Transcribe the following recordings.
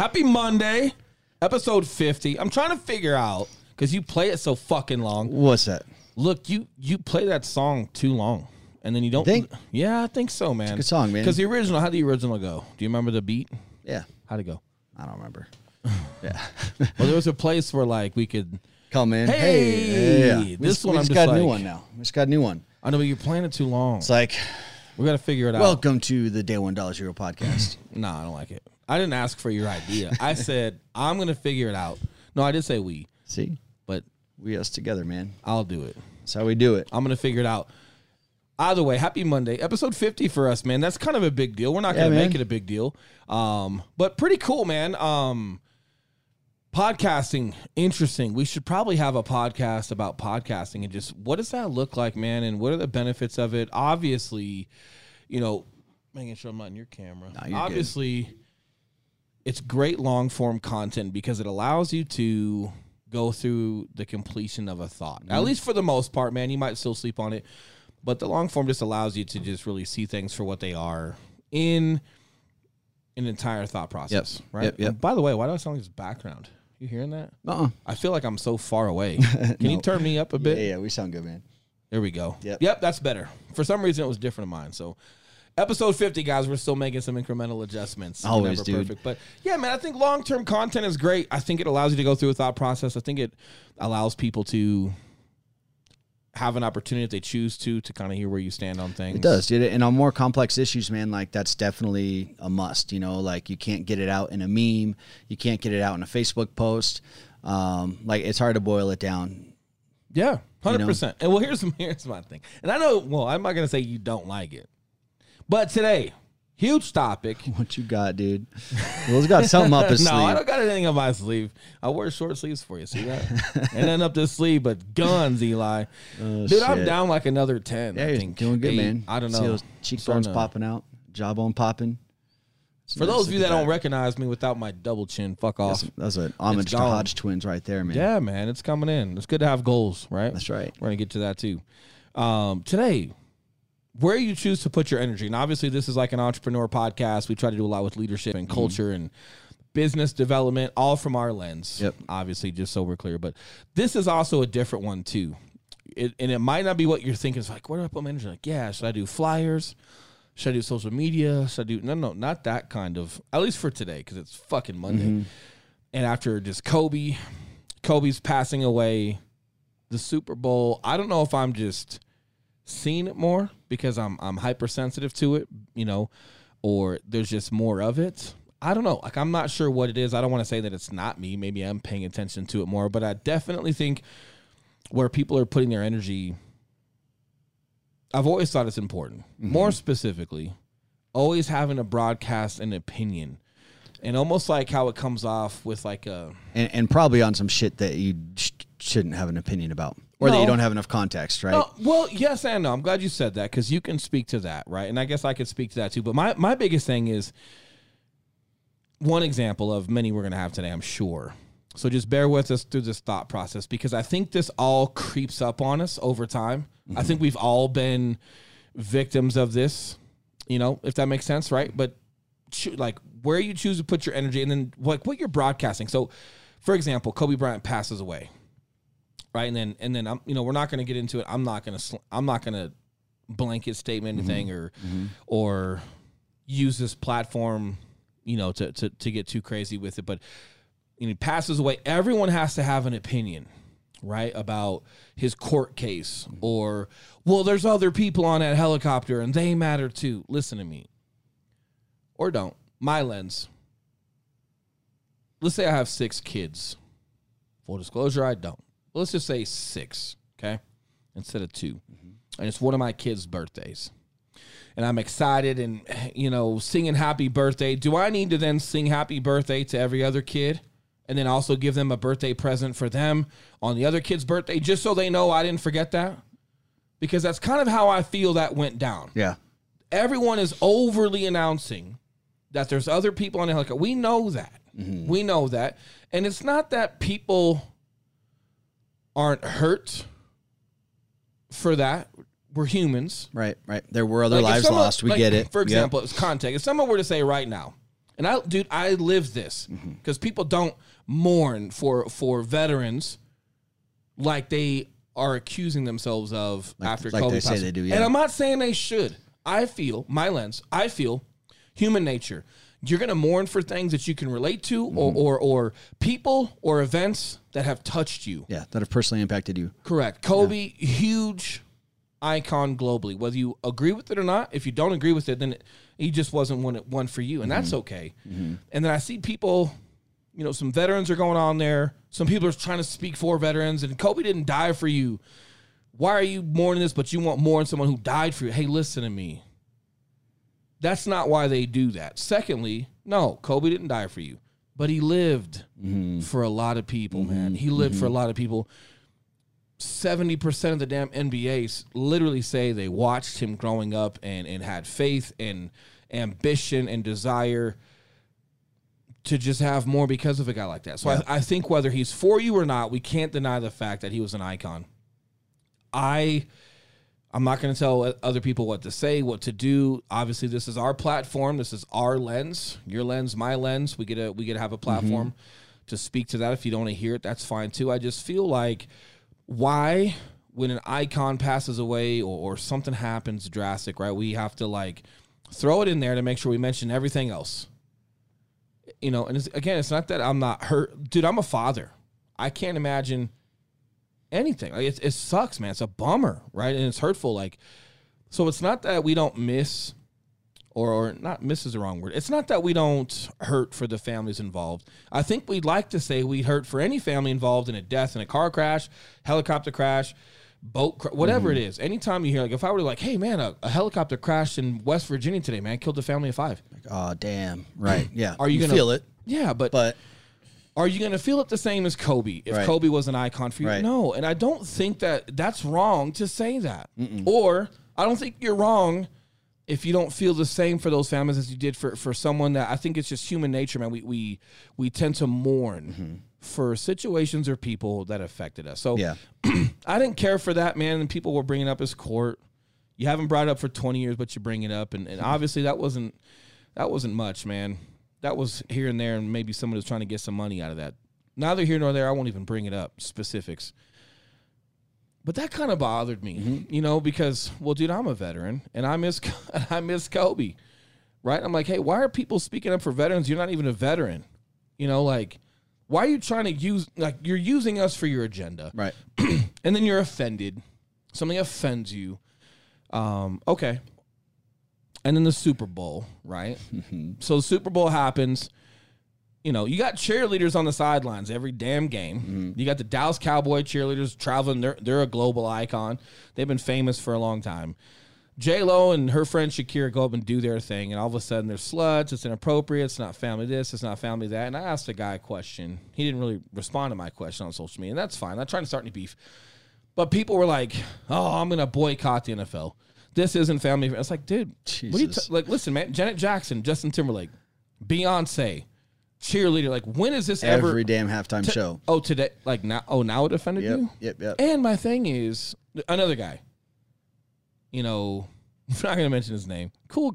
Happy Monday, episode 50. I'm trying to figure out, because you play it so fucking long. What's that? Look, you play that song too long, and then you don't. Think? Yeah, I think so, man. It's a good song, man. Because how'd the original go? Do you remember the beat? Yeah. How'd it go? I don't remember. Yeah. Well, there was a place where, like, we could come in. Hey, yeah. this we one I'm just just got a new like- one now. We just got a new one. I know, but you're playing it too long. It's like, We got to figure it out. welcome to the Day One Dollar Zero podcast. No, I don't like it. I didn't ask for your idea. I said, I'm going to figure it out. No, I did say we, See, but we us together, man. I'll do it. That's how we do it. I'm going to figure it out. Either way, happy Monday. Episode 50 for us, man. That's kind of a big deal. We're not going to make it a big deal. But pretty cool, man. Podcasting, interesting. We should probably have a podcast about podcasting and just what does that look like, man? And what are the benefits of it? Obviously, making sure I'm not in your camera. No, you're Obviously, it's great long form content because it allows you to go through the completion of a thought. At least for the most part, man. You might still sleep on it, but the long form just allows you to just really see things for what they are in an entire thought process. Yep. Right. Yep. And by the way, why do I sound like this background? You hearing that? Uh-uh. I feel like I'm so far away. Can you turn me up a bit? Yeah, we sound good, man. There we go. Yep. That's better. For some reason, it was different in mine. So, episode 50, guys, we're still making some incremental adjustments. Always, Never dude. perfect. But, yeah, man, I think long-term content is great. I think it allows you to go through a thought process. I think it allows people to have an opportunity if they choose to kind of hear where you stand on things. It does, dude. And on more complex issues, man, like that's definitely a must. Like you can't get it out in a meme. You can't get it out in a Facebook post. Like it's hard to boil it down. Yeah, 100%. And, well, here's my thing. And I know, well, I'm not going to say you don't like it. But today, huge topic. What you got, dude? Will's got something up his No, sleeve. I don't got anything on my sleeve. I wear short sleeves for you. See that? And then up this sleeve, but guns, Eli. Oh, Dude, I'm shit. down like another 10. Yeah, I you're think doing good, 8. man. I don't know. See those cheekbones Starting to- popping out, jawbone popping. For those of you that don't recognize me without my double chin, fuck off. That's an homage to gone. Hodge twins right there, man. Yeah, man, it's coming in. It's good to have goals, right? That's right. We're going to get to that too. Today, where you choose to put your energy. And obviously, this is like an entrepreneur podcast. We try to do a lot with leadership and culture and business development, all from our lens. Yep. Obviously, just so we're clear. But this is also a different one too. And it might not be what you're thinking. It's like, where do I put my energy? Like, yeah, should I do flyers? Should I do social media? Should I do no, not that kind of. At least for today, because it's fucking Monday. And after just Kobe's passing away, the Super Bowl. I don't know if I'm just seeing it more because I'm hypersensitive to it, or there's just more of it. I don't know. Like, I'm not sure what it is. I don't want to say that it's not me. Maybe I'm paying attention to it more, but I definitely think where people are putting their energy, I've always thought it's important. More specifically, always having to broadcast an opinion. And almost like how it comes off with like a... And probably on some shit that you shouldn't have an opinion about. Or that you don't have enough context, right? Well, yes and no. I'm glad you said that because you can speak to that, right? And I guess I could speak to that too. But my biggest thing is one example of many we're going to have today, I'm sure. So just bear with us through this thought process because I think this all creeps up on us over time. I think we've all been victims of this, if that makes sense, right? But like where you choose to put your energy and then like what you're broadcasting. So, for example, Kobe Bryant passes away. Right. And then I'm, we're not going to get into it. I'm not going to blanket statement anything or use this platform, to get too crazy with it. But he passes away. Everyone has to have an opinion, right, about his court case or, well, there's other people on that helicopter and they matter too. Listen to me. Or don't. My lens. Let's say I have 6 kids. Full disclosure, I don't. Let's just say 6, okay, instead of 2. And it's one of my kids' birthdays. And I'm excited and, singing happy birthday. Do I need to then sing happy birthday to every other kid and then also give them a birthday present for them on the other kid's birthday just so they know I didn't forget that? Because that's kind of how I feel that went down. Yeah. Everyone is overly announcing that there's other people on the helicopter. We know that. We know that. And it's not that people aren't hurt for that. We're humans. Right. There were other lives lost. We get it. For example, it's context. If someone were to say right now, And I live this because people don't mourn for veterans like they are accusing themselves of after like Kobe they say passed. they do, yeah. And I'm not saying they should. I feel human nature. You're going to mourn for things that you can relate to or people or events that have touched you. Yeah, that have personally impacted you. Correct. Kobe, huge icon globally. Whether you agree with it or not, if you don't agree with it, then he just wasn't one for you, and that's okay. And then I see people, some veterans are going on there. Some people are trying to speak for veterans, and Kobe didn't die for you. Why are you mourning this, but you want more in someone who died for you? Hey, listen to me. That's not why they do that. Secondly, no, Kobe didn't die for you, but he lived for a lot of people, man. He lived for a lot of people. 70% of the damn NBAs literally say they watched him growing up and had faith and ambition and desire to just have more because of a guy like that. So I think whether he's for you or not, we can't deny the fact that he was an icon. I'm not going to tell other people what to say, what to do. Obviously, this is our platform. This is our lens, your lens, my lens. We get to have a platform to speak to that. If you don't want to hear it, that's fine too. I just feel like why, when an icon passes away or something happens drastic, right? We have to throw it in there to make sure we mention everything else. And it's not that I'm not hurt, dude. I'm a father. I can't imagine anything. It sucks, man. It's a bummer, right? And it's hurtful. So it's not that we don't miss, or not miss is the wrong word. It's not that we don't hurt for the families involved. I think we'd like to say we'd hurt for any family involved in a death, in a car crash, helicopter crash, whatever it is. Anytime you hear, if I were to hey man, a helicopter crashed in West Virginia today, man, killed a family of 5. Oh, damn. Right. Yeah. Are you gonna feel it? Yeah, but are you going to feel it the same as Kobe if Kobe was an icon for you? Right. No, and I don't think that that's wrong to say that. Or I don't think you're wrong if you don't feel the same for those families as you did for someone that I think it's just human nature, man. We tend to mourn for situations or people that affected us. So I didn't care for that, man, and people were bringing up his court. You haven't brought it up for 20 years, but you bring it up, and obviously that wasn't much, man. That was here and there, and maybe someone was trying to get some money out of that. Neither here nor there. I won't even bring it up, specifics. But that kind of bothered me, because, well, dude, I'm a veteran, and I miss Kobe, right? I'm like, hey, why are people speaking up for veterans? You're not even a veteran. Why are you trying to you're using us for your agenda. Right. And then you're offended. Something offends you. Okay. And then the Super Bowl, right? So the Super Bowl happens. You got cheerleaders on the sidelines every damn game. You got the Dallas Cowboy cheerleaders traveling. They're a global icon. They've been famous for a long time. J-Lo and her friend Shakira go up and do their thing, and all of a sudden they're sluts. It's inappropriate. It's not family this. It's not family that. And I asked a guy a question. He didn't really respond to my question on social media, and that's fine. I'm not trying to start any beef. But people were like, oh, I'm going to boycott the NFL. This isn't family. It's like, dude, what are you listen, man, Janet Jackson, Justin Timberlake, Beyonce, cheerleader. When is this ever? Every damn halftime show. Oh, today, now. Oh, now it offended you? Yep. And my thing is, another guy, I'm not going to mention his name. Cool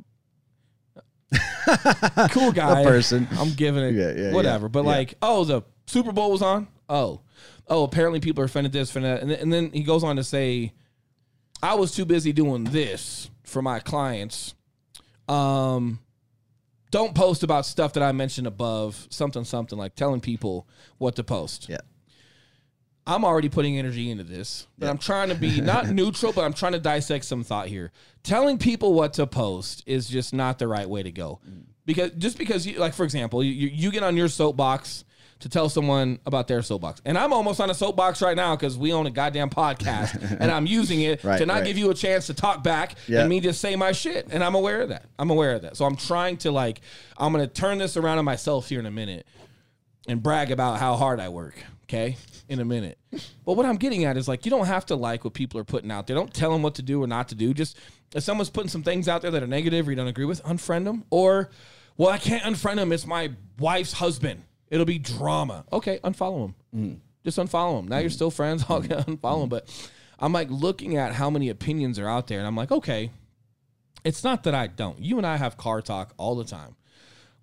guy. A person. I'm giving it whatever. But the Super Bowl was on. Oh, apparently people are offended this, offended that. And then he goes on to say, I was too busy doing this for my clients. Don't post about stuff that I mentioned above, something, telling people what to post. Yeah. I'm already putting energy into this, but I'm trying to be not neutral, but I'm trying to dissect some thought here. Telling people what to post is just not the right way to go. Because you, for example, you get on your soapbox to tell someone about their soapbox. And I'm almost on a soapbox right now because we own a goddamn podcast and I'm using it to not give you a chance to talk back and me just say my shit. And I'm aware of that. So I'm trying to I'm going to turn this around on myself here in a minute and brag about how hard I work. Okay. In a minute. But what I'm getting at is you don't have to like what people are putting out there. Don't tell them what to do or not to do. Just if someone's putting some things out there that are negative or you don't agree with, unfriend them. Or, well, I can't unfriend him. It's my wife's husband. It'll be drama. Okay, unfollow him. Just unfollow him. Now you're still friends. I'll unfollow him. But I'm looking at how many opinions are out there, and I'm okay, it's not that I don't. You and I have car talk all the time.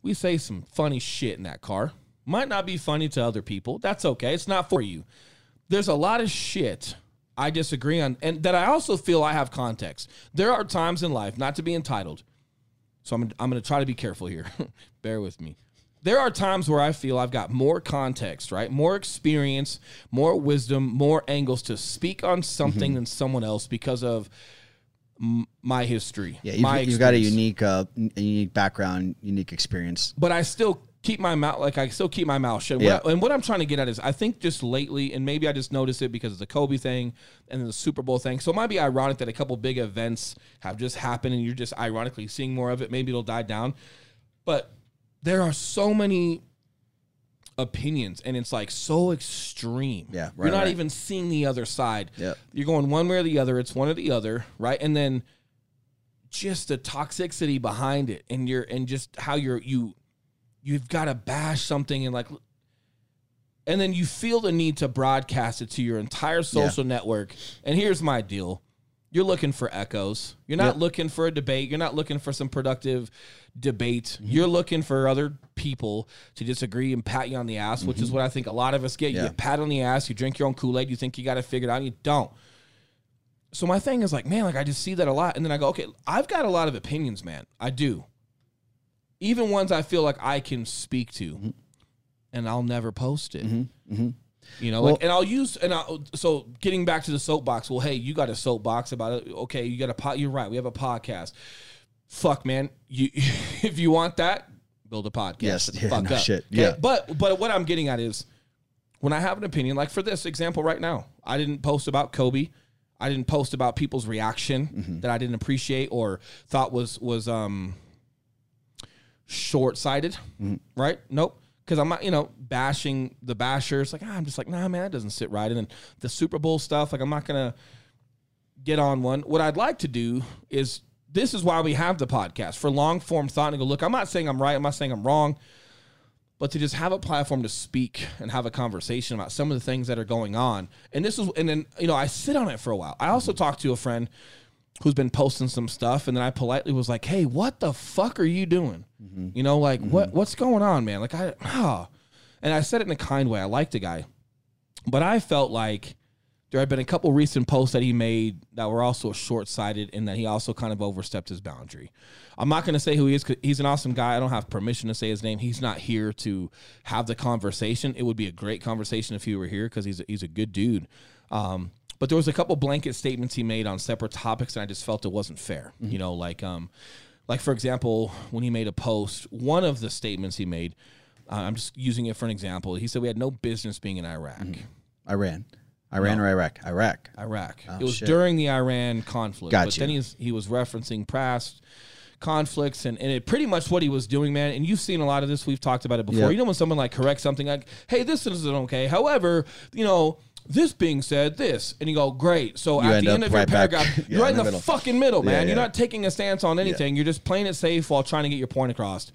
We say some funny shit in that car. Might not be funny to other people. That's okay. It's not for you. There's a lot of shit I disagree on, and that I also feel I have context. There are times in life, not to be entitled, so I'm going to try to be careful here. Bear with me. There are times where I feel I've got more context, right? More experience, more wisdom, more angles to speak on something than someone else because of my history. Yeah, you've got a unique background, unique experience. But I still keep my mouth shut. Yeah. And what I'm trying to get at is I think just lately, and maybe I just noticed it because of the Kobe thing and then the Super Bowl thing. So it might be ironic that a couple big events have just happened and you're just ironically seeing more of it. Maybe it'll die down. But there are so many opinions and it's like so extreme. Yeah, you're not even seeing the other side. Yeah. You're going one way or the other. It's one or the other, right? And then just the toxicity behind it and just how you've got to bash something and then you feel the need to broadcast it to your entire social network. And here's my deal. You're looking for echoes. You're not looking for a debate. You're not looking for some productive debate. You're looking for other people to disagree and pat you on the ass, which is what I think a lot of us get. You get pat on the ass. You drink your own Kool-Aid. You think you got it figured out. And you don't. So my thing is like, man, I just see that a lot. And then I go, okay, I've got a lot of opinions, man. I do. Even ones I feel like I can speak to. And I'll never post it. You know, so getting back to the soapbox. Well, hey, you got a soapbox about it. Okay, you got you're right. We have a podcast. Fuck, man. If you want that, build a podcast. Yes, Fuck up. Shit. Okay? Yeah. But what I'm getting at is when I have an opinion, like for this example right now, I didn't post about Kobe. I didn't post about people's reaction that I didn't appreciate or thought was short-sighted. Right? Nope. Because I'm not, bashing the bashers. Like, I'm just like, nah, man, that doesn't sit right. And then the Super Bowl stuff, like, I'm not going to get on one. What I'd like to do is, this is why we have the podcast, for long-form thought and go, look, I'm not saying I'm right. I'm not saying I'm wrong. But to just have a platform to speak and have a conversation about some of the things that are going on. And then, I sit on it for a while. I also talked to a friend who's been posting some stuff, and then I politely was like, hey, what the fuck are you doing? What's going on, man? Like, and I said it in a kind way. I liked the guy. But I felt like there had been a couple recent posts that he made that were also short-sighted and that he also kind of overstepped his boundary. I'm not going to say who he is because he's an awesome guy. I don't have permission to say his name. He's not here to have the conversation. It would be a great conversation if he were here because he's a good dude. But there was a couple blanket statements he made on separate topics, and I just felt it wasn't fair. Like for example, when he made a post, one of the statements he made, I'm just using it for an example. He said we had no business being in Iraq. Iran or Iraq? Iraq. Oh, it was during the Iran conflict. Gotcha. But then he was referencing past conflicts and it pretty much what he was doing, man. And you've seen a lot of this. We've talked about it before. Yep. When someone like corrects something like, hey, this isn't okay. However, this being said, this. And you go, great. So at the end of your paragraph, you're right in the fucking middle, man. You're not taking a stance on anything. You're just playing it safe while trying to get your point across.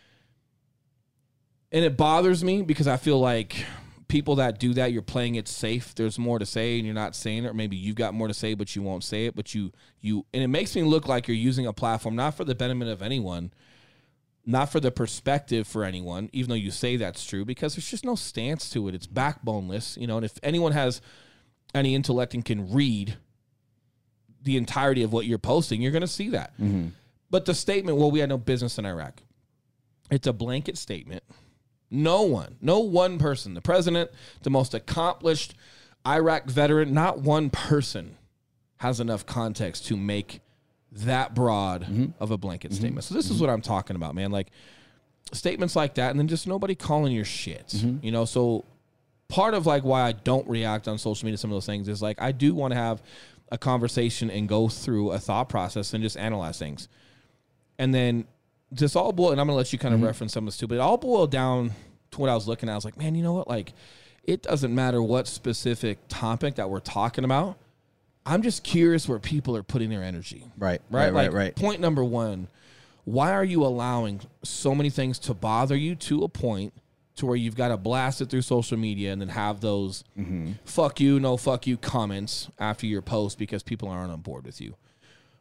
And it bothers me because I feel like people that do that, you're playing it safe. There's more to say and you're not saying it. Or maybe you've got more to say, but you won't say it. But and it makes me look like you're using a platform not for the betterment of anyone, not for the perspective for anyone, even though you say that's true, because there's just no stance to it. It's backboneless, and if anyone has any intellect and can read the entirety of what you're posting, you're going to see that. But the statement, well, we had no business in Iraq. It's a blanket statement. No one person, the president, the most accomplished Iraq veteran, not one person has enough context to make that broad of a blanket statement. So this is what I'm talking about, man. Like statements like that, and then just nobody calling your shit. So part of like why I don't react on social media to some of those things is like I do want to have a conversation and go through a thought process and just analyze things. And then this all boiled, and I'm gonna let you kind of reference some of this too, but it all boiled down to what I was looking at. I was like, man, you know what? Like, it doesn't matter what specific topic that we're talking about. I'm just curious where people are putting their energy. Right. Point number one, why are you allowing so many things to bother you to a point to where you've got to blast it through social media and then have those fuck you, no fuck you comments after your post because people aren't on board with you?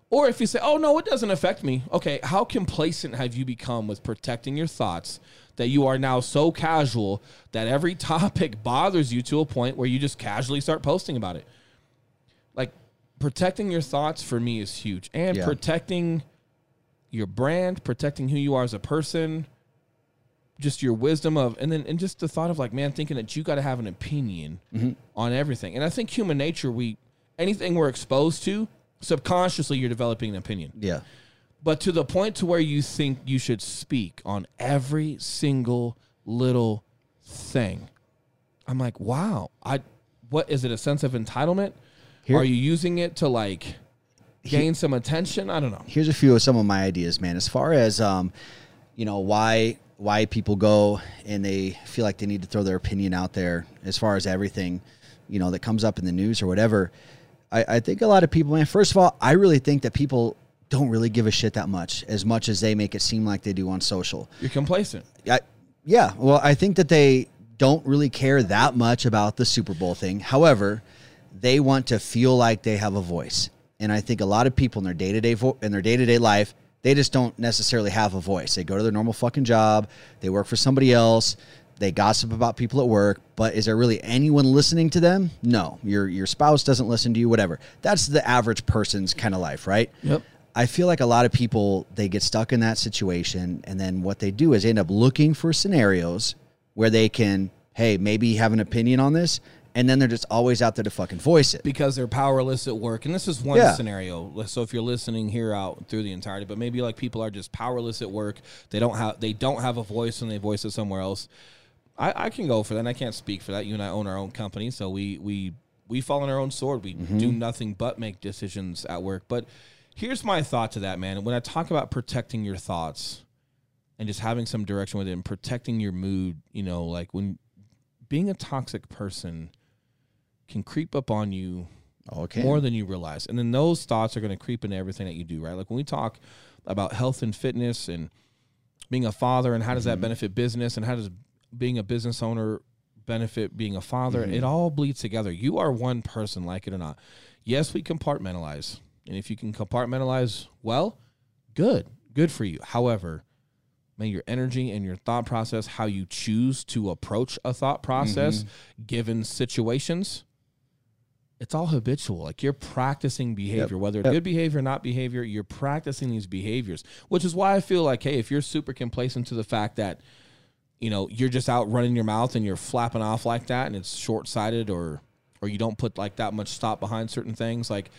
Or if you say, oh, no, it doesn't affect me. Okay, how complacent have you become with protecting your thoughts that you are now so casual that every topic bothers you to a point where you just casually start posting about it? Like, protecting your thoughts for me is huge. And protecting your brand, protecting who you are as a person, just your wisdom of, and just the thought of like, man, thinking that you got to have an opinion on everything. And I think human nature, anything we're exposed to, subconsciously you're developing an opinion. Yeah. But to the point to where you think you should speak on every single little thing. I'm like, wow. What is it, a sense of entitlement? Are you using it to like gain some attention? I don't know. Here's a few of some of my ideas, man. As far as why people go and they feel like they need to throw their opinion out there as far as everything, that comes up in the news or whatever. I think a lot of people, man, first of all, I really think that people don't really give a shit that much as they make it seem like they do on social. You're complacent. Yeah. Well, I think that they don't really care that much about the Super Bowl thing. However, they want to feel like they have a voice. And I think a lot of people in their day-to-day life, they just don't necessarily have a voice. They go to their normal fucking job. They work for somebody else. They gossip about people at work, but is there really anyone listening to them? No. Your spouse doesn't listen to you, whatever. That's the average person's kind of life, right? Yep. I feel like a lot of people, they get stuck in that situation, and then what they do is they end up looking for scenarios where they can, hey, maybe have an opinion on this, and then they're just always out there to fucking voice it. Because they're powerless at work. And this is one scenario. So if you're listening here out through the entirety, but maybe like people are just powerless at work. They don't have a voice and they voice it somewhere else. I can go for that. And I can't speak for that. You and I own our own company, so we fall on our own sword. We do nothing but make decisions at work. But here's my thought to that, man. When I talk about protecting your thoughts and just having some direction with it and protecting your mood, like when being a toxic person can creep up on you more than you realize. And then those thoughts are going to creep into everything that you do, right? Like when we talk about health and fitness and being a father and how does that benefit business and how does being a business owner benefit being a father, it all bleeds together. You are one person, like it or not. Yes, we compartmentalize. And if you can compartmentalize well, good for you. However, man, your energy and your thought process, how you choose to approach a thought process given situations, it's all habitual. Like you're practicing behavior, whether it's good behavior or not behavior, you're practicing these behaviors, which is why I feel like, hey, if you're super complacent to the fact that, you're just out running your mouth and you're flapping off like that and it's short-sighted or you don't put like that much thought behind certain things. Like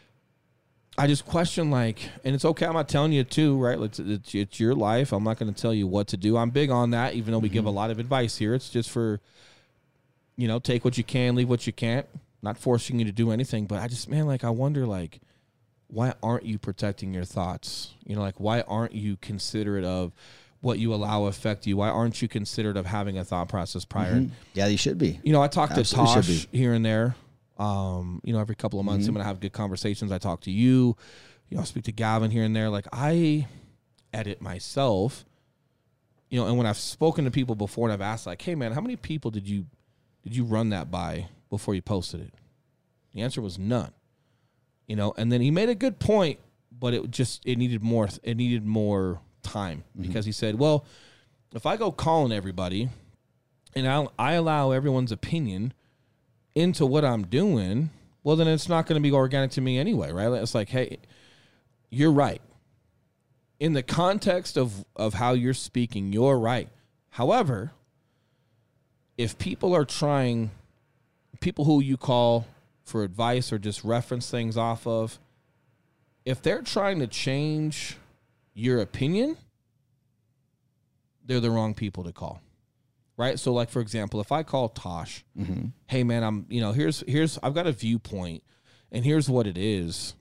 I just question and it's okay. I'm not telling you to, right? It's your life. I'm not going to tell you what to do. I'm big on that, even though we give a lot of advice here. It's just for, take what you can, leave what you can't. Not forcing you to do anything, but I just, I wonder, why aren't you protecting your thoughts? Why aren't you considerate of what you allow affect you? Why aren't you considerate of having a thought process prior? Yeah, you should be. I talk to Tosh here and there. Every couple of months I'm going to have good conversations. I talk to you, I speak to Gavin here and there. Like I edit myself, and when I've spoken to people before and I've asked like, hey man, how many people did you run that by before you posted it? The answer was none, and then he made a good point, but it needed more time because he said, well, if I go calling everybody and I allow everyone's opinion into what I'm doing, well, then it's not going to be organic to me anyway, right? It's like, hey, you're right. In the context of how you're speaking, you're right. However, if people who you call for advice or just reference things off of, if they're trying to change your opinion, they're the wrong people to call. Right? So like, for example, if I call Tosh, hey man, here's I've got a viewpoint and here's what it is.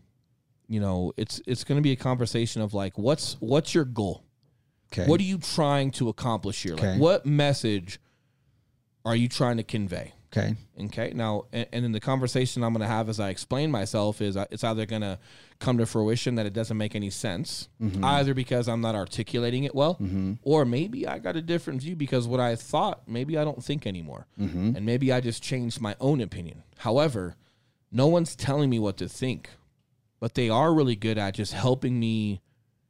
It's going to be a conversation of like, what's your goal? Okay. What are you trying to accomplish here? Like what message are you trying to convey? Okay. Now, and then the conversation I'm going to have as I explain myself is it's either going to come to fruition that it doesn't make any sense, either because I'm not articulating it well, or maybe I got a different view because what I thought, maybe I don't think anymore. And maybe I just changed my own opinion. However, no one's telling me what to think. but they are really good at just helping me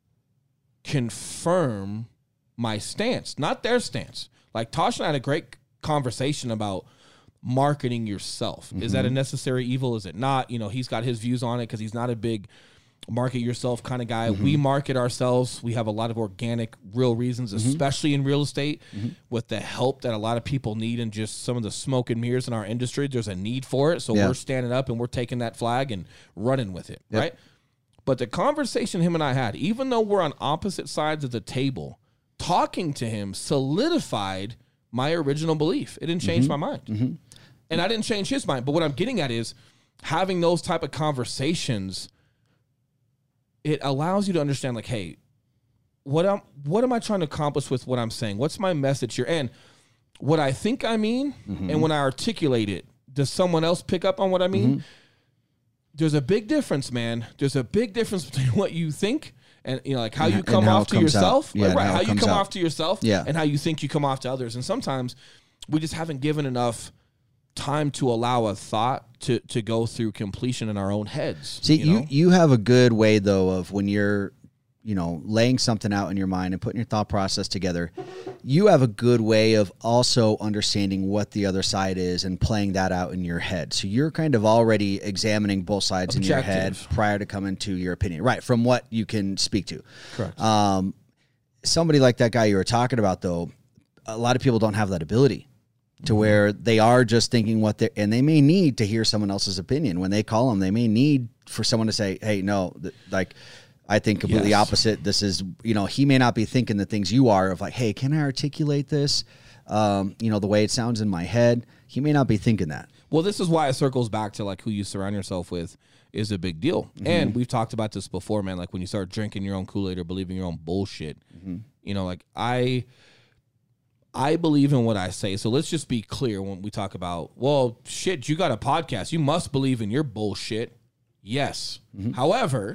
confirm my stance, not their stance. Like Tosh and I had a great conversation about marketing yourself. Is that a necessary evil? Is it not? You know, he's got his views on it because he's not a big market yourself kind of guy. We market ourselves. We have a lot of organic, real reasons, especially in real estate, with the help that a lot of people need and just some of the smoke and mirrors in our industry. There's a need for it. So we're standing up and we're taking that flag and running with it, right? But the conversation him and I had, even though we're on opposite sides of the table, talking to him solidified my original belief. It didn't change my mind. And I didn't change his mind. But what I'm getting at is having those type of conversations, it allows you to understand, like, hey, what am I trying to accomplish with what I'm saying? What's my message here? And what I think I mean, and when I articulate it, does someone else pick up on what I mean? There's a big difference, man. There's a big difference between what you think and, you know, like how you come off to yourself. Yeah, right, how you come off to yourself Yeah. and how you think you come off to others. And sometimes we just haven't given enough time to allow a thought to go through completion in our own heads. See, you know? you have a good way, though, of when you're, you know, laying something out in your mind and putting your thought process together, you have a good way of also understanding what the other side is and playing that out in your head. So you're kind of already examining both sides in your head prior to coming to your opinion, right, from what you can speak to. Correct. Somebody like that guy you were talking about, though, a lot of people don't have that ability to where they are just thinking what they're, and they may need to hear someone else's opinion. When they call them, they may need for someone to say, hey, no, like, I think completely opposite. This is, you know, he may not be thinking the things you are of like, hey, can I articulate this? You know, the way it sounds in my head. He may not be thinking that. Well, this is why it circles back to like who you surround yourself with is a big deal. And we've talked about this before, man. Like when you start drinking your own Kool-Aid or believing your own bullshit, you know, like I believe in what I say. So let's just be clear when we talk about, well, shit, you got a podcast. You must believe in your bullshit. Yes. However,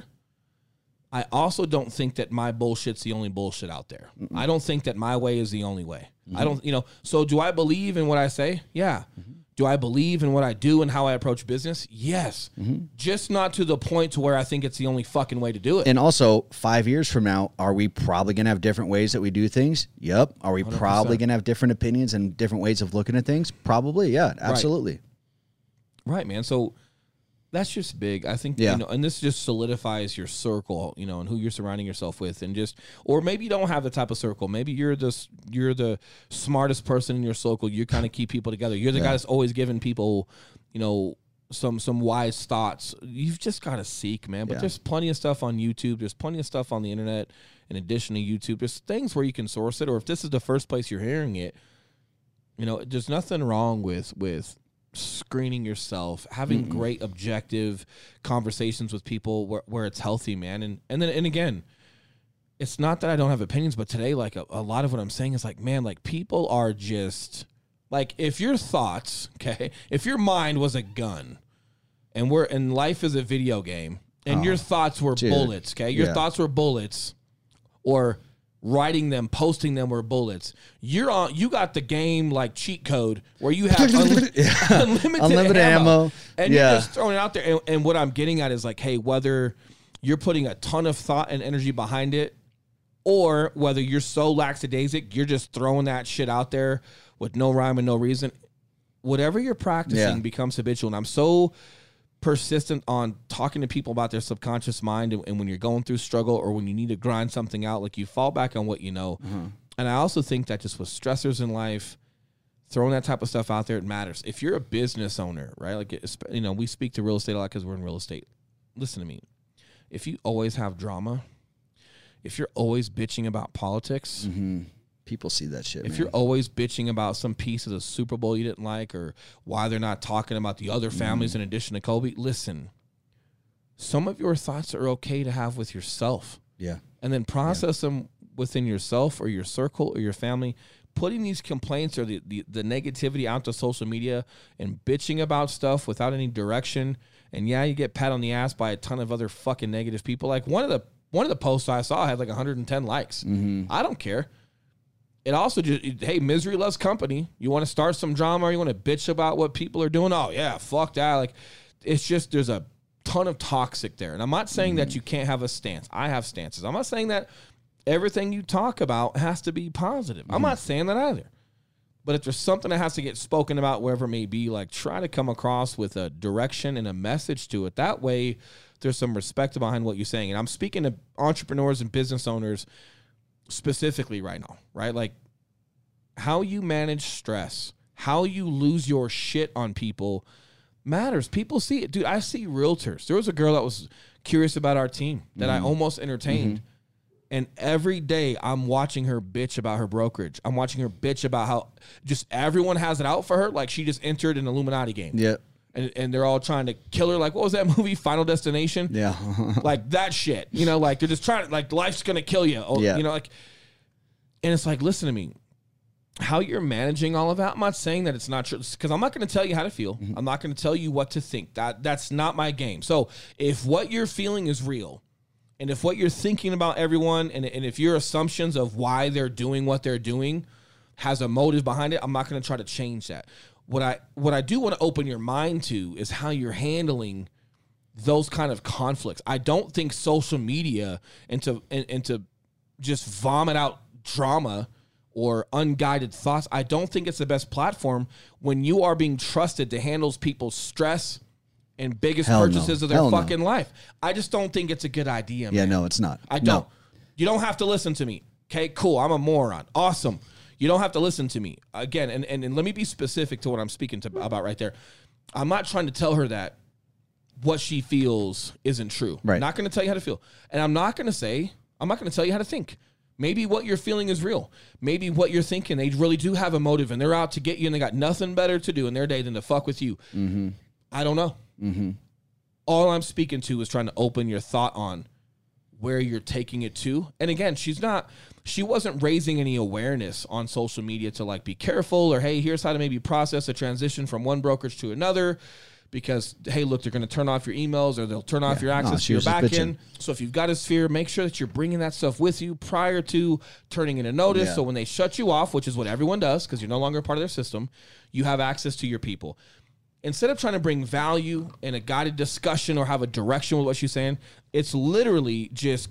I also don't think that my bullshit's the only bullshit out there. I don't think that my way is the only way. I don't, you know, so do I believe in what I say? Yeah. Do I believe in what I do and how I approach business? Yes. Just not to the point to where I think it's the only fucking way to do it. And also, 5 years from now, are we probably going to have different ways that we do things? Yep. Are we 100%. Probably going to have different opinions and different ways of looking at things? Probably. Yeah, absolutely. Right, man. So that's just big. I think, you know, and this just solidifies your circle, you know, and who you're surrounding yourself with, and just, or maybe you don't have the type of circle. Maybe you're the smartest person in your circle. You kind of keep people together. You're the guy that's always giving people, you know, some wise thoughts. You've just got to seek, man. But there's plenty of stuff on YouTube. There's plenty of stuff on the internet. In addition to YouTube, there's things where you can source it. Or if this is the first place you're hearing it, you know, there's nothing wrong with screening yourself, having great objective conversations with people where it's healthy, man. And again, it's not that I don't have opinions, but today, like a lot of what I'm saying is like, man, like people are just like, if your thoughts, okay, if your mind was a gun and life is a video game and your thoughts were bullets, okay, your thoughts were bullets, or writing them, posting them were bullets. You got the game like cheat code where you have unlimited ammo. And you're just throwing it out there. And what I'm getting at is like, hey, whether you're putting a ton of thought and energy behind it, or whether you're so lackadaisic, you're just throwing that shit out there with no rhyme and no reason, whatever you're practicing becomes habitual. And I'm so persistent on talking to people about their subconscious mind, and when you're going through struggle or when you need to grind something out, like you fall back on what you know. And I also think that just with stressors in life, throwing that type of stuff out there, it matters. If you're a business owner, right? Like, you know, we speak to real estate a lot because we're in real estate. Listen to me. If you always have drama, if you're always bitching about politics, people see that shit. If you're always bitching about some piece of the Super Bowl you didn't like, or why they're not talking about the other families in addition to Kobe, listen, some of your thoughts are okay to have with yourself. Yeah. And then process them within yourself or your circle or your family. Putting these complaints or the negativity out to social media and bitching about stuff without any direction. And you get pat on the ass by a ton of other fucking negative people. Like one of the posts I saw had like 110 likes. I don't care. It also just, hey, misery loves company. You want to start some drama or you want to bitch about what people are doing? Oh, yeah, fuck that. Like, it's just, there's a ton of toxic there. And I'm not saying that you can't have a stance. I have stances. I'm not saying that everything you talk about has to be positive. I'm not saying that either. But if there's something that has to get spoken about, wherever it may be, like try to come across with a direction and a message to it. That way there's some respect behind what you're saying. And I'm speaking to entrepreneurs and business owners specifically right now, right? Like how you manage stress, how you lose your shit on people matters. People see it. Dude, I see realtors. There was a girl that was curious about our team that I almost entertained. And every day I'm watching her bitch about her brokerage. I'm watching her bitch about how just everyone has it out for her. Like she just entered an Illuminati game. Yeah. And they're all trying to kill her. Like, what was that movie? Final Destination? Yeah. Like that shit. You know, like they're just trying to, like, life's going to kill you. Oh, Yeah. You know, like, and it's like, listen to me. How you're managing all of that, I'm not saying that it's not true, because I'm not going to tell you how to feel. I'm not going to tell you what to think. That's not my game. So if what you're feeling is real, and if what you're thinking about everyone, and if your assumptions of why they're doing what they're doing has a motive behind it, I'm not going to try to change that. What I do want to open your mind to is how you're handling those kind of conflicts. I don't think social media and to just vomit out drama or unguided thoughts, I don't think it's the best platform when you are being trusted to handle people's stress and biggest purchases of their fucking life. I just don't think it's a good idea, man. Yeah, no, it's not. I don't. You don't have to listen to me. Okay, cool. I'm a moron. Awesome. You don't have to listen to me. Again, and let me be specific to what I'm speaking about right there. I'm not trying to tell her that what she feels isn't true. Right. I'm not going to tell you how to feel. And I'm not going to tell you how to think. Maybe what you're feeling is real. Maybe what you're thinking, they really do have a motive and they're out to get you and they got nothing better to do in their day than to fuck with you. I don't know. All I'm speaking to is trying to open your thought on where you're taking it to. And again, she wasn't raising any awareness on social media to like be careful or, hey, here's how to maybe process a transition from one brokerage to another. Because, hey, look, they're going to turn off your emails or they'll turn off your access to your back end. So if you've got a sphere, make sure that you're bringing that stuff with you prior to turning in a notice. So when they shut you off, which is what everyone does because you're no longer part of their system, you have access to your people. Instead of trying to bring value in a guided discussion or have a direction with what she's saying, it's literally just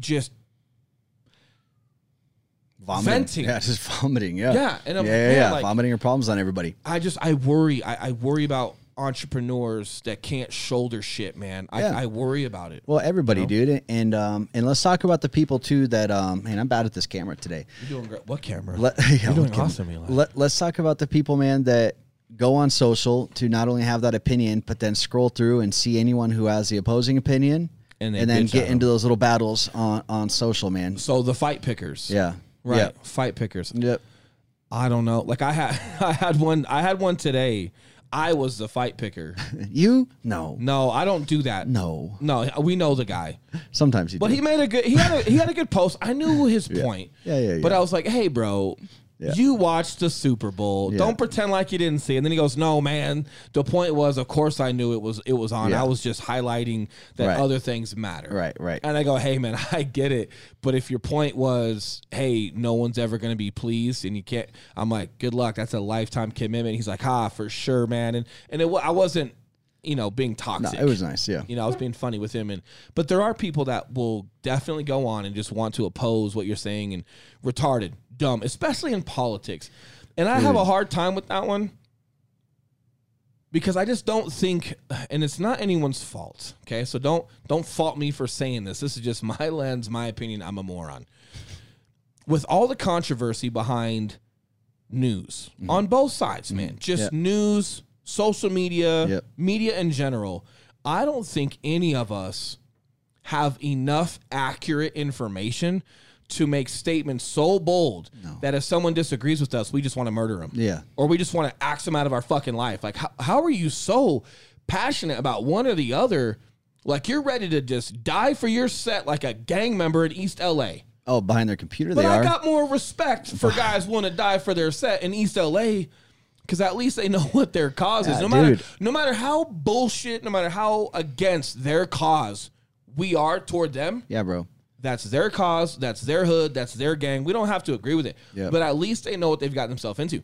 vomiting. Venting. Yeah, just vomiting. Yeah. Yeah. And Like, vomiting your problems on everybody. I worry. I worry about entrepreneurs that can't shoulder shit, man. I worry about it. Well, everybody, dude. And let's talk about the people too that man, I'm bad at this camera today. You're doing great. What camera? You're doing awesome, Eli. Let's talk about the people, man, that go on social to not only have that opinion, but then scroll through and see anyone who has the opposing opinion and then get into those little battles on social, man. So the fight pickers. Yeah. Right. Yep. Fight pickers. Yep. I don't know. Like I had one today. I was the fight picker. You? No. No, I don't do that. No. No, we know the guy. Sometimes you do. But he made he had a good post. I knew his point. Yeah. But I was like, hey, bro, you watched the Super Bowl. Yeah. Don't pretend like you didn't see it. And then he goes, no, man. The point was, of course I knew it was on. Yeah. I was just highlighting that other things matter. Right. And I go, hey, man, I get it. But if your point was, hey, no one's ever going to be pleased and you can't, I'm like, good luck. That's a lifetime commitment. He's like, for sure, man. And I wasn't, being toxic. No, it was nice, yeah. I was being funny with him. But there are people that will definitely go on and just want to oppose what you're saying and retarded, dumb, especially in politics. And I have a hard time with that one because I just don't think, and it's not anyone's fault, okay? So don't fault me for saying this. This is just my lens, my opinion. I'm a moron. With all the controversy behind news on both sides, man, just news, social media, media in general, I don't think any of us have enough accurate information to make statements so bold that if someone disagrees with us, we just want to murder them. Yeah. Or we just want to axe them out of our fucking life. Like, how are you so passionate about one or the other? Like, you're ready to just die for your set like a gang member in East LA. Oh, behind their computer But they are. I got more respect for guys willing to die for their set in East LA because at least they know what their cause is. No matter how bullshit, no matter how against their cause we are toward them. Yeah, bro. That's their cause. That's their hood. That's their gang. We don't have to agree with it. Yep. But at least they know what they've gotten themselves into.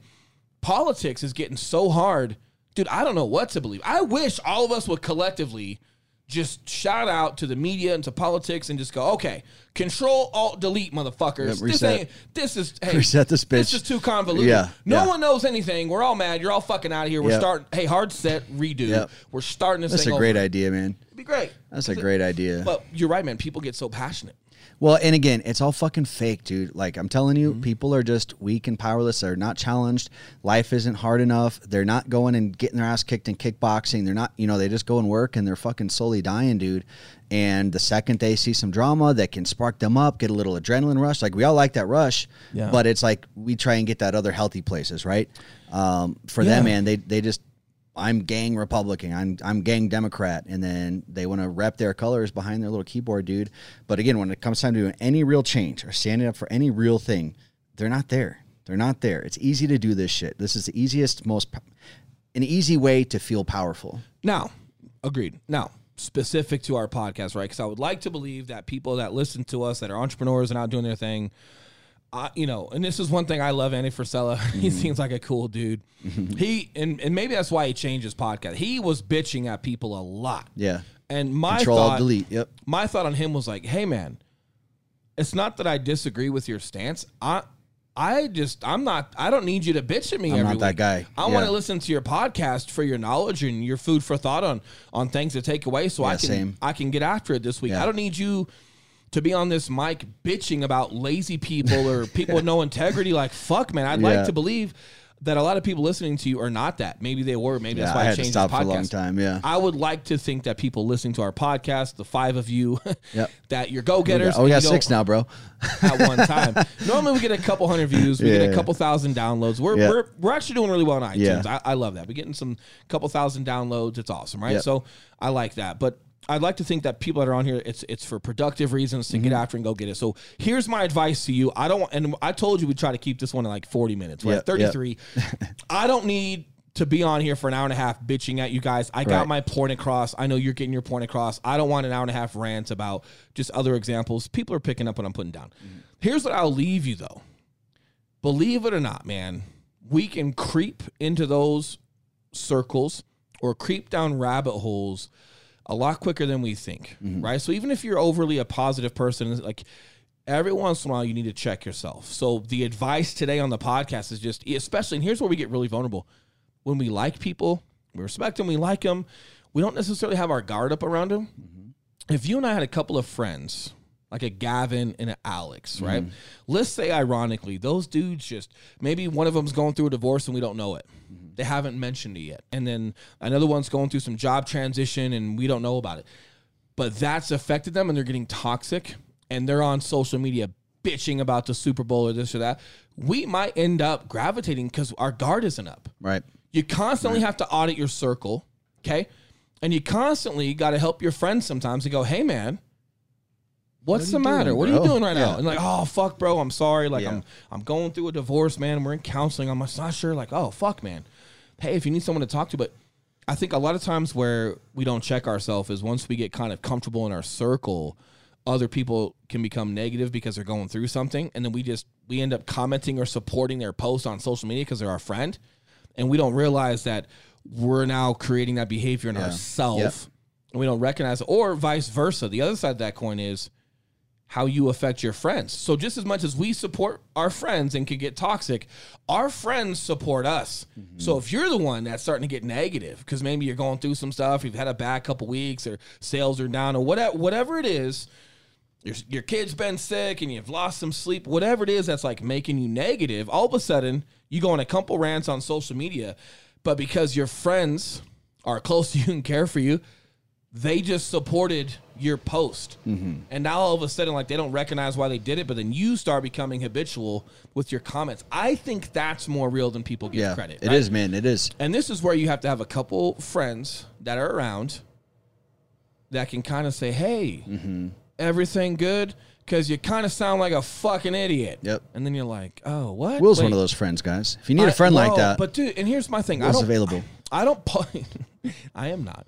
Politics is getting so hard. Dude, I don't know what to believe. I wish all of us would collectively just shout out to the media and to politics and just go, okay, control, alt, delete, motherfuckers. Reset. This is reset this bitch. This is too convoluted. Yeah, no one knows anything. We're all mad. You're all fucking out of here. We're starting. Hey, hard set, redo. Yep. We're starting this That's thing a great over. idea, man. It'd be great. That's a great idea. But you're right, man. People get so passionate. Well, and again, it's all fucking fake, dude. Like, I'm telling you, people are just weak and powerless. They're not challenged. Life isn't hard enough. They're not going and getting their ass kicked in kickboxing. They're not, they just go and work and they're fucking slowly dying, dude. And the second they see some drama that can spark them up, get a little adrenaline rush. Like, we all like that rush, but it's like we try and get that other healthy places, right? For them, man, they just... I'm gang Republican. I'm gang Democrat, and then they want to rep their colors behind their little keyboard, dude. But again, when it comes time to doing any real change or standing up for any real thing, they're not there. They're not there. It's easy to do this shit. This is the easiest, an easy way to feel powerful. Now, agreed. Now, specific to our podcast, right? Because I would like to believe that people that listen to us that are entrepreneurs and out doing their thing. And this is one thing I love Andy Frisella. He seems like a cool dude. He and maybe that's why he changed his podcast. He was bitching at people a lot. Yeah. And my Control, thought, delete. Yep. My thought on him was like, hey man, it's not that I disagree with your stance. I don't need you to bitch at me every week. that guy. I want to listen to your podcast for your knowledge and your food for thought on things to take away so I can get after it this week. I don't need you to be on this mic bitching about lazy people or people with no integrity. Like, fuck, man. I'd like to believe that a lot of people listening to you are not that. Maybe they were. Maybe that's why I changed the podcast. For a long time, I would like to think that people listening to our podcast, the 5 of you, that you're go-getters. We got 6 now, bro. At one time. Normally we get a couple hundred views. We get a couple thousand downloads. We're actually doing really well on iTunes. I love that. We're getting some couple thousand downloads. It's awesome, right? So I like that. But I'd like to think that people that are on here, it's for productive reasons to get after and go get it. So here's my advice to you. And I told you we'd try to keep this one in like 40 minutes. We're at 33. I don't need to be on here for an hour and a half bitching at you guys. I got my point across. I know you're getting your point across. I don't want an hour and a half rant about just other examples. People are picking up what I'm putting down. Here's what I'll leave you, though. Believe it or not, man, we can creep into those circles or creep down rabbit holes a lot quicker than we think, right? So even if you're overly a positive person, like every once in a while you need to check yourself. So the advice today on the podcast is just, especially, and here's where we get really vulnerable. When we like people, we respect them, we like them, we don't necessarily have our guard up around them. If you and I had a couple of friends, like a Gavin and an Alex, right? Let's say, ironically, those dudes just, maybe one of them's going through a divorce and we don't know it. They haven't mentioned it yet. And then another one's going through some job transition and we don't know about it. But that's affected them and they're getting toxic and they're on social media bitching about the Super Bowl or this or that. We might end up gravitating because our guard isn't up. Right. You constantly have to audit your circle, okay? And you constantly got to help your friends sometimes and go, hey, man, what's the matter? What are you doing right now? And like, oh, fuck, bro, I'm sorry. Like, I'm going through a divorce, man. We're in counseling. I'm not sure. Like, oh, fuck, man. Hey, if you need someone to talk to. But I think a lot of times where we don't check ourselves is once we get kind of comfortable in our circle, other people can become negative because they're going through something. And then we end up commenting or supporting their post on social media because they're our friend. And we don't realize that we're now creating that behavior in ourselves. And we don't recognize it. Or vice versa. The other side of that coin is how you affect your friends. So just as much as we support our friends and can get toxic, our friends support us. So if you're the one that's starting to get negative because maybe you're going through some stuff, you've had a bad couple weeks or sales are down or whatever it is, your kid's been sick and you've lost some sleep, whatever it is that's like making you negative, all of a sudden you go on a couple rants on social media, but because your friends are close to you and care for you, they just supported your post. And now all of a sudden, like, they don't recognize why they did it, but then you start becoming habitual with your comments. I think that's more real than people give credit. It is, man. It is. And this is where you have to have a couple friends that are around that can kind of say, hey, everything good? Because you kind of sound like a fucking idiot. Yep. And then you're like, oh, what? Will's one of those friends, guys. If you need a friend like that. But dude, and here's my thing. Will's available. I don't I am not.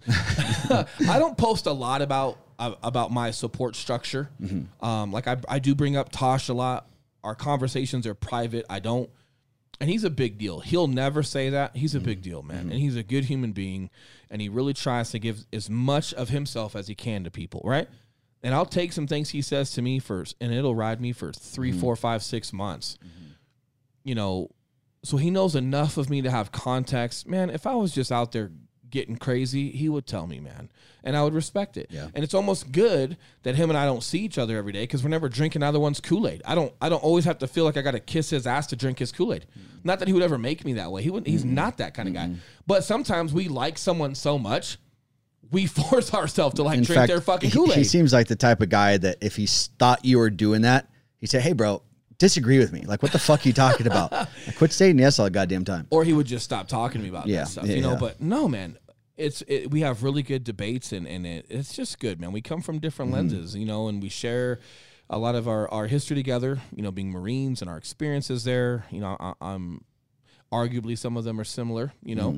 I don't post a lot about my support structure. Like I do bring up Tosh a lot. Our conversations are private. I don't And he's a big deal. He'll never say that. He's a big deal, man. And he's a good human being. And he really tries to give as much of himself as he can to people, right? And I'll take some things he says to me first, and it'll ride me for 3, 4, 5, 6 months. You know, so he knows enough of me to have context. Man, if I was just out there getting crazy, he would tell me, man, and I would respect it. Yeah. And it's almost good that him and I don't see each other every day because we're never drinking either one's Kool-Aid. I don't always have to feel like I got to kiss his ass to drink his Kool-Aid. Not that he would ever make me that way. He's not that kind of guy. But sometimes we like someone so much, we force ourselves to drink their fucking Kool-Aid. He seems like the type of guy that if he thought you were doing that, he'd say, "Hey, bro, disagree with me. Like, what the fuck are you talking about? Like, quit saying yes all the goddamn time." Or he would just stop talking to me about that stuff, you know. But no, man, we have really good debates, and it's just good, man. We come from different lenses, you know, and we share a lot of our history together, you know, being Marines and our experiences there. You know, I'm arguably some of them are similar, you know.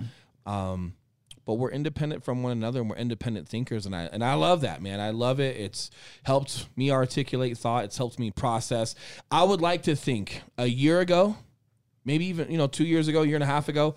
But we're independent from one another, and we're independent thinkers, and I love that, man. I love it. It's helped me articulate thought. It's helped me process. I would like to think a year ago, maybe even 2 years ago, 1.5 years ago,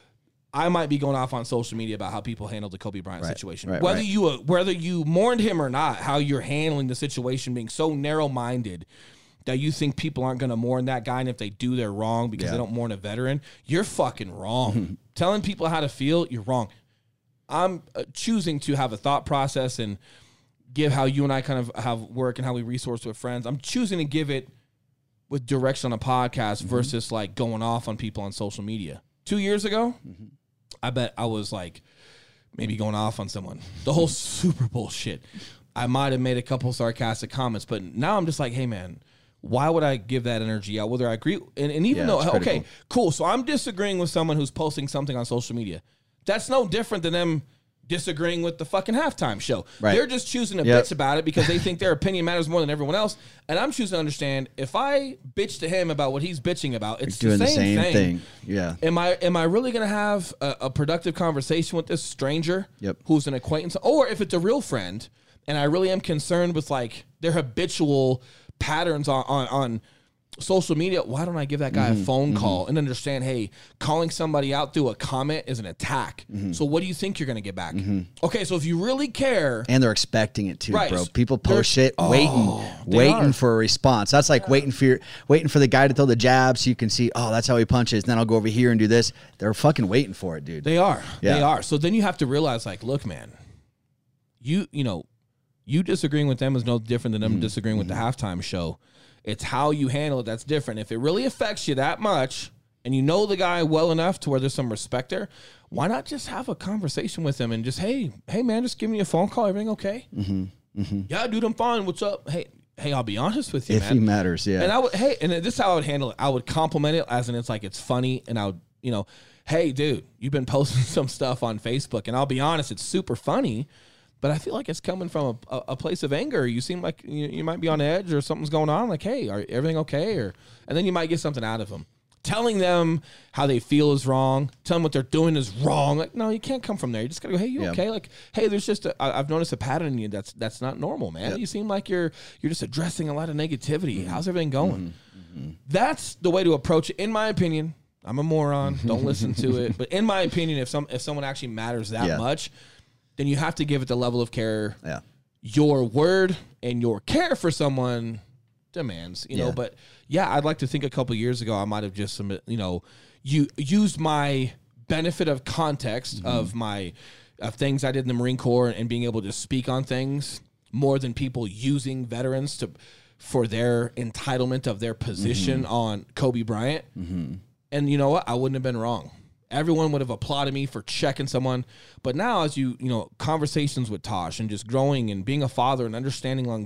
I might be going off on social media about how people handled the Kobe Bryant situation. Whether you mourned him or not, how you're handling the situation, being so narrow-minded that you think people aren't going to mourn that guy, and if they do, they're wrong because they don't mourn a veteran. You're fucking wrong. Telling people how to feel, you're wrong. I'm choosing to have a thought process and give how you and I kind of have work and how we resource with friends. I'm choosing to give it with direction on a podcast versus like going off on people on social media. 2 years ago, I bet I was like maybe going off on someone. The whole Super Bowl shit. I might have made a couple sarcastic comments, but now I'm just like, hey, man, why would I give that energy out? Whether I agree, and even though, okay, cool. So I'm disagreeing with someone who's posting something on social media. That's no different than them disagreeing with the fucking halftime show. Right. They're just choosing to bitch about it because they think their opinion matters more than everyone else. And I'm choosing to understand, if I bitch to him about what he's bitching about, it's doing the same thing. Yeah. Am I really going to have a productive conversation with this stranger who's an acquaintance? Or if it's a real friend and I really am concerned with like their habitual patterns on social media, why don't I give that guy a phone call and understand, hey, calling somebody out through a comment is an attack. So what do you think you're going to get back? Okay, so if you really care. And they're expecting it too, bro. People post shit waiting for a response. That's like waiting for the guy to throw the jab so you can see, oh, that's how he punches. And then I'll go over here and do this. They're fucking waiting for it, dude. They are. Yeah. They are. So then you have to realize, like, look, man, you disagreeing with them is no different than them disagreeing with the halftime show. It's how you handle it that's different. If it really affects you that much and you know the guy well enough to where there's some respect there, why not just have a conversation with him and just, hey, man, just give me a phone call. Everything okay? Yeah, dude, I'm fine. What's up? Hey, I'll be honest with you, man. If he matters, yeah. And this is how I would handle it. I would compliment it as in it's like it's funny, and I would, hey, dude, you've been posting some stuff on Facebook, and I'll be honest, it's super funny. But I feel like it's coming from a place of anger. You seem like you might be on edge or something's going on. Like, hey, everything okay? And then you might get something out of them. Telling them how they feel is wrong. Telling them what they're doing is wrong. Like, no, you can't come from there. You just gotta go, hey, you okay? Like, hey, there's just I've noticed a pattern in you that's not normal, man. You seem like you're just addressing a lot of negativity. How's everything going? That's the way to approach it, in my opinion. I'm a moron. Don't listen to it. But in my opinion, if someone actually matters that much, then you have to give it the level of care your word and your care for someone demands, you know. But I'd like to think a couple of years ago I might have just you used my benefit of context of things I did in the Marine Corps and being able to speak on things more than people using veterans for their entitlement of their position on Kobe Bryant. And you know what? I wouldn't have been wrong. Everyone would have applauded me for checking someone. But now as conversations with Tosh and just growing and being a father and understanding on,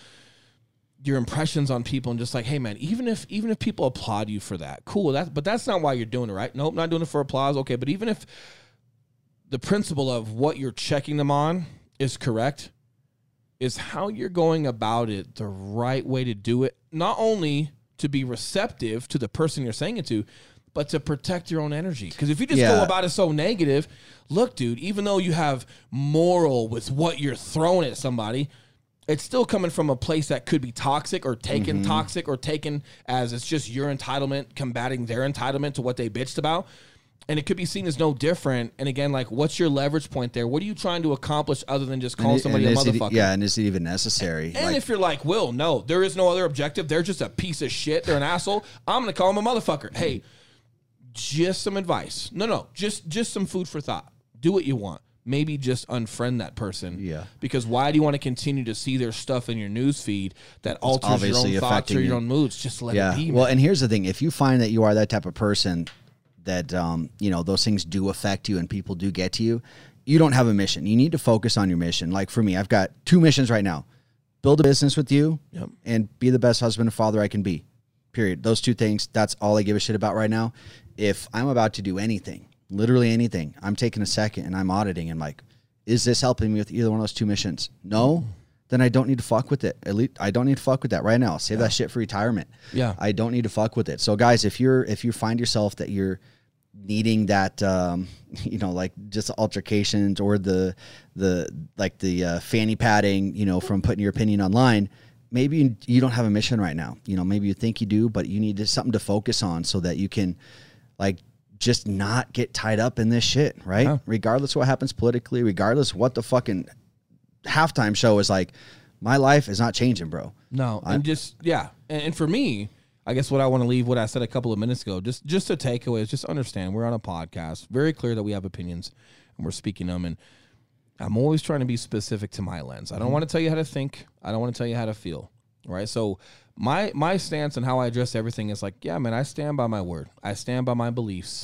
your impressions on people and just like, hey man, even if people applaud you for that, cool. But that's not why you're doing it, right? Nope, not doing it for applause. Okay. But even if the principle of what you're checking them on is correct, is how you're going about it the right way to do it, not only to be receptive to the person you're saying it to, but to protect your own energy. Because if you just go about it so negative, look, dude, even though you have moral with what you're throwing at somebody, it's still coming from a place that could be toxic or taken toxic or taken as it's just your entitlement combating their entitlement to what they bitched about. And it could be seen as no different. And again, like, what's your leverage point there? What are you trying to accomplish other than just calling somebody a motherfucker? And is it even necessary? And if you're like, Will, no, there is no other objective. They're just a piece of shit. They're an asshole. I'm going to call them a motherfucker. Hey, just some advice. No, just some food for thought. Do what you want. Maybe just unfriend that person. Yeah. Because why do you want to continue to see their stuff in your news feed that alters your own thoughts or your own moods? Just let it be. Well, and here's the thing. If you find that you are that type of person that, those things do affect you and people do get to you, you don't have a mission. You need to focus on your mission. Like for me, I've got 2 missions right now. Build a business with you and be the best husband and father I can be. Period. Those 2 things, that's all I give a shit about right now. If I'm about to do anything, literally anything, I'm taking a second and I'm auditing and like, is this helping me with either one of those 2 missions? No, then I don't need to fuck with it. At least I don't need to fuck with that right now. Save that shit for retirement. Yeah. I don't need to fuck with it. So guys, if you find yourself that you're needing that, like just altercations or the fanny padding, from putting your opinion online, maybe you don't have a mission right now. Maybe you think you do, but you need something to focus on so that you can like just not get tied up in this shit, right? Yeah. Regardless of what happens politically, regardless of what the fucking halftime show is like, my life is not changing, bro. No, and for me, I guess what I want to leave, what I said a couple of minutes ago, just a takeaway is just understand we're on a podcast, very clear that we have opinions and we're speaking them, and I'm always trying to be specific to my lens. I don't want to tell you how to think. I don't want to tell you how to feel, right? So my stance and how I address everything is like, yeah, man, I stand by my word. I stand by my beliefs.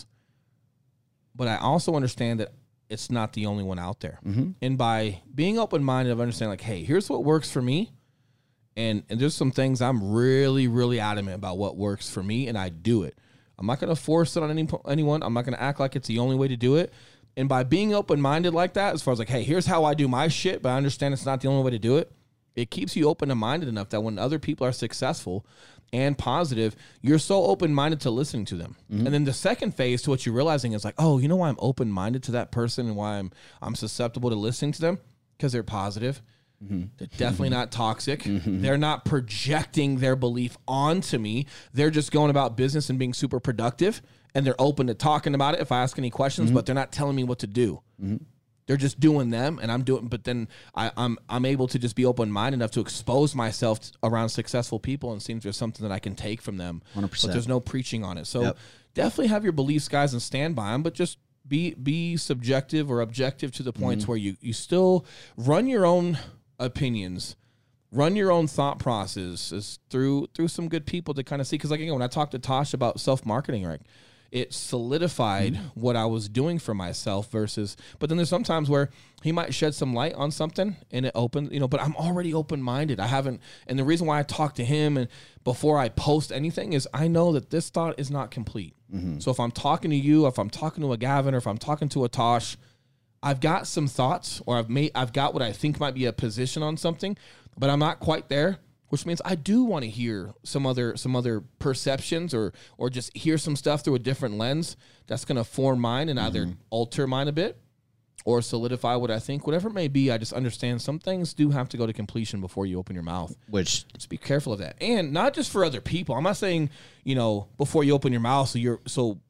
But I also understand that it's not the only one out there. Mm-hmm. And by being open-minded of understanding, like, hey, here's what works for me. And there's some things I'm really, really adamant about what works for me, and I do it. I'm not going to force it on anyone. I'm not going to act like it's the only way to do it. And by being open-minded like that, as far as like, hey, here's how I do my shit, but I understand it's not the only way to do it, it keeps you open-minded enough that when other people are successful and positive, you're so open-minded to listening to them. Mm-hmm. And then the second phase to what you're realizing is like, oh, you know why I'm open-minded to that person and why I'm susceptible to listening to them? Because they're positive. Mm-hmm. They're definitely not toxic. Mm-hmm. They're not projecting their belief onto me. They're just going about business and being super productive, and they're open to talking about it if I ask any questions, but they're not telling me what to do. Mm-hmm. They're just doing them, and I'm doing. But then I'm able to just be open-minded enough to expose myself around successful people and see if there's something that I can take from them. 100%. But there's no preaching on it. So definitely have your beliefs, guys, and stand by them. But just be subjective or objective to the points where you still run your own opinions, run your own thought processes through some good people to kind of see. Because like again, when I talked to Tosh about self-marketing, right, it solidified what I was doing for myself versus, but then there's sometimes where he might shed some light on something and it opens, but I'm already open-minded. I haven't, and the reason why I talk to him and before I post anything is I know that this thought is not complete. Mm-hmm. So if I'm talking to you, if I'm talking to a Gavin, or if I'm talking to a Tosh, I've got some thoughts, or I've got what I think might be a position on something, but I'm not quite there, which means I do want to hear some other perceptions or just hear some stuff through a different lens that's going to form mine and either alter mine a bit or solidify what I think, whatever it may be. I just understand some things do have to go to completion before you open your mouth. Which, just be careful of that, and not just for other people. I'm not saying before you open your mouth you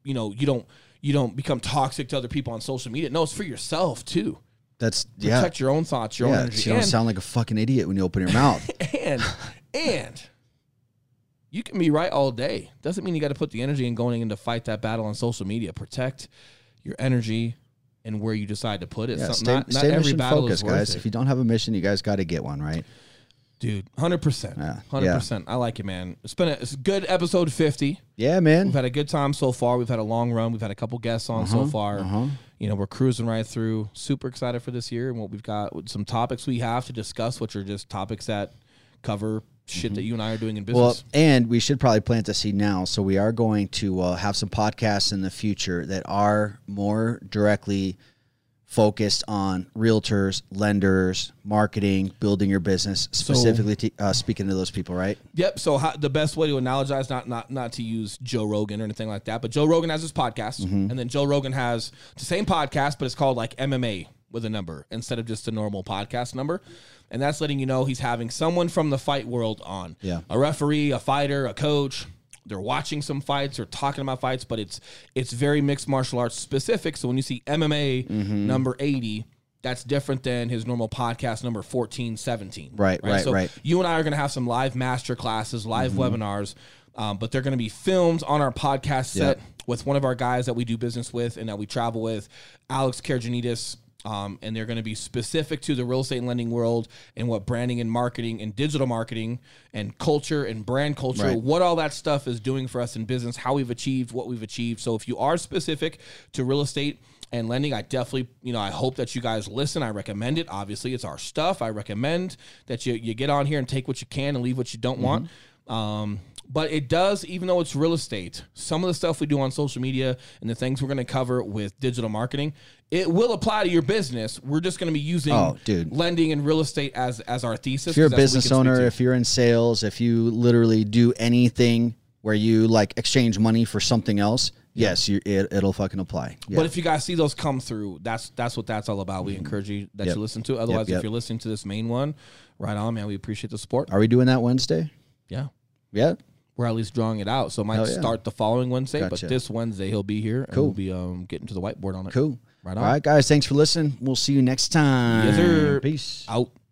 don't become toxic to other people on social media. No, it's for yourself too. That's protect your own thoughts, your own energy. So you don't sound like a fucking idiot when you open your mouth. and you can be right all day. Doesn't mean you got to put the energy in going in to fight that battle on social media. Protect your energy and where you decide to put it. Yeah, not every battle focused, is worth guys. It. If you don't have a mission, you guys got to get one, right? Dude, 100%. 100%. I like it, man. It's been a good episode 50. Yeah, man. We've had a good time so far. We've had a long run. We've had a couple guests on so far. We're cruising right through. Super excited for this year and what we've got. Some topics we have to discuss, which are just topics that cover shit that you and I are doing in business. Well, and we should probably plant the seed now. So we are going to have some podcasts in the future that are more directly focused on realtors, lenders, marketing, building your business, specifically speaking to those people, right? Yep. So the best way to analogize, not to use Joe Rogan or anything like that, but Joe Rogan has his podcast, and then Joe Rogan has the same podcast, but it's called like MMA with a number instead of just a normal podcast number. And that's letting you know he's having someone from the fight world on. Yeah. A referee, a fighter, a coach. They're watching some fights or talking about fights, but it's very mixed martial arts specific. So when you see MMA number 80, that's different than his normal podcast number 14, 17. Right. So you and I are going to have some live master classes, live webinars, but they're going to be filmed on our podcast set with one of our guys that we do business with and that we travel with, Alex Karajanidis. And they're going to be specific to the real estate and lending world and what branding and marketing and digital marketing and culture and brand culture, what all that stuff is doing for us in business, how we've achieved what we've achieved. So if you are specific to real estate and lending, I definitely, I hope that you guys listen. I recommend it. Obviously, it's our stuff. I recommend that you get on here and take what you can and leave what you don't want. But it does, even though it's real estate, some of the stuff we do on social media and the things we're going to cover with digital marketing, it will apply to your business. We're just going to be using lending and real estate as our thesis. If you're a business owner, if you're in sales, if you literally do anything where you like exchange money for something else, yes, it'll fucking apply. Yeah. But if you guys see those come through, that's what that's all about. We encourage you that you listen to. Otherwise, if you're listening to this main one, right on, man. We appreciate the support. Are we doing that Wednesday? Yeah. Yeah. We're at least drawing it out. So it might start the following Wednesday, but this Wednesday he'll be here. And we'll be getting to the whiteboard on it. Cool. Right on. All right, guys. Thanks for listening. We'll see you next time. Yes, sir. Peace. Out.